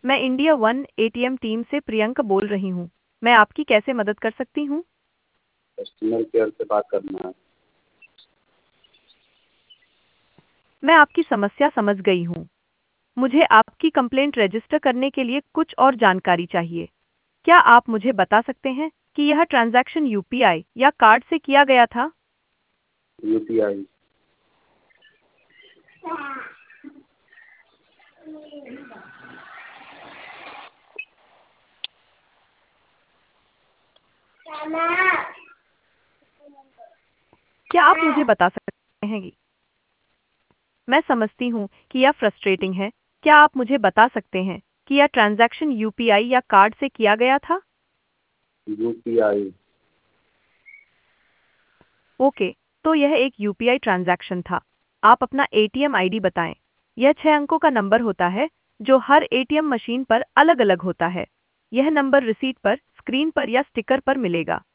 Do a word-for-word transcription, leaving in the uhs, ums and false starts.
मैं India one ATM team से प्रियंका बोल रही हूँ। मैं आपकी कैसे मदद कर सकती हूँ? कस्टमर केयर से बात करना है। मैं आपकी समस्या समझ गई हूँ। मुझे आपकी कंप्लेंट रजिस्टर करने के लिए कुछ और जानकारी चाहिए। क्या आप मुझे बता सकते हैं कि यह ट्रांजैक्शन यूपीआई या कार्ड से किया गया था? U P I. क्या आप मुझे बता सकते हैं कि मैं समझती हूँ कि यह फ्रस्ट्रेटिंग है। क्या आप मुझे बता सकते हैं कि यह ट्रांजैक्शन यूपीआई या कार्ड से किया गया था? यू पी आई। ओके, तो यह एक यूपीआई ट्रांजैक्शन था। आप अपना एटीएम आईडी बताएं। यह छह अंकों का नंबर होता है जो हर एटीएम मशीन पर अलग-अलग होता है। यह नंबर रिसीट पर, स्क्रीन पर या स्टिकर पर मिलेगा।